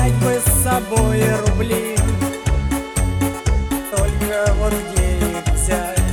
взять бы с собой рубли, только вот где их взять?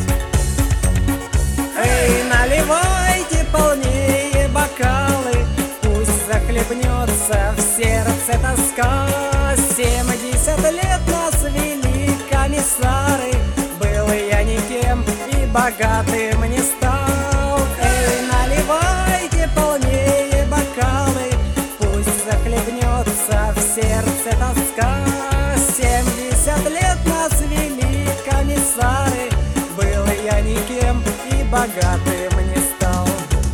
Эй, наливайте полнее бокалы, пусть захлебнется в сердце тоска. 70 лет нас вели комиссары, был я никем и богатым не стал. Эй, наливайте полнее бокалы, пусть захлебнется в сердце тоска. 70 лет нас вели комиссары, был я никем и богатым не стал.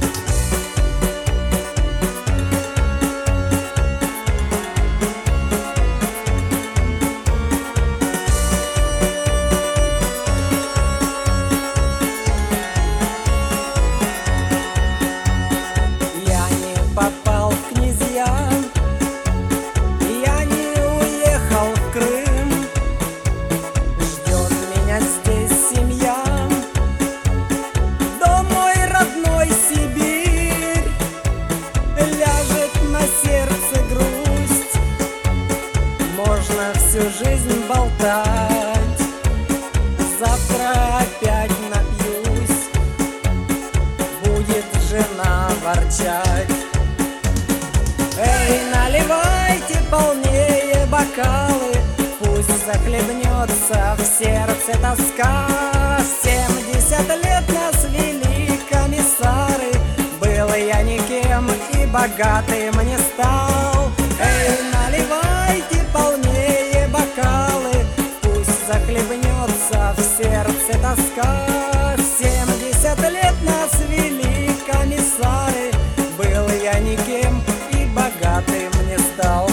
Я не попал в князья, я не уехал в Крым, ждет меня здесь семья, дом мой родной Сибирь. Ляжет на сердце грусть, можно всю жизнь болтать, завтра опять напьюсь, будет жена ворчать. Эй, наливайте полнее бокалы, пусть захлебнется в сердце тоска. 70 лет нас вели комиссары, был я никем и богатым не стал. Эй, наливайте полнее бокалы, пусть захлебнется в сердце тоска. 70 лет нас вели комиссары, был я никем и богатым не стал.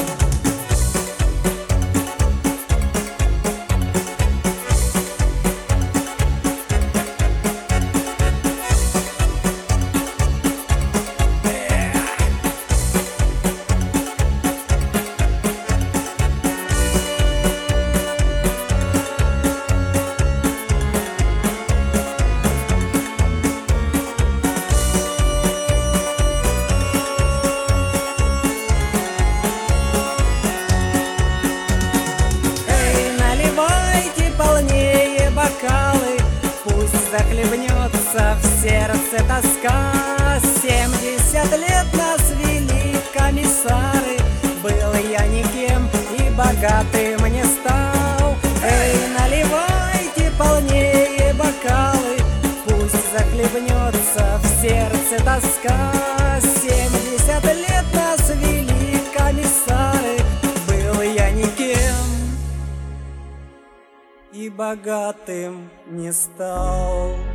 Пусть захлебнется в сердце тоска. 70 лет нас вели комиссары, был я никем и богатым не стал. Эй, наливайте полнее бокалы, пусть захлебнется в сердце тоска. 70 лет нас вели комиссары, был я никем и богатым не стал.